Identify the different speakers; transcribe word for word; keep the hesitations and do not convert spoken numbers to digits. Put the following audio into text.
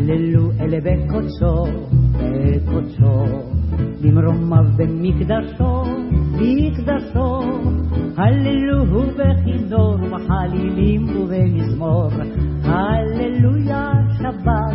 Speaker 1: הללו אלה בקודשו, בקודשו, במרומיו במקדשו, מקדשו, הללו בכינור, בחלילים ובמזמור, הללויה שבת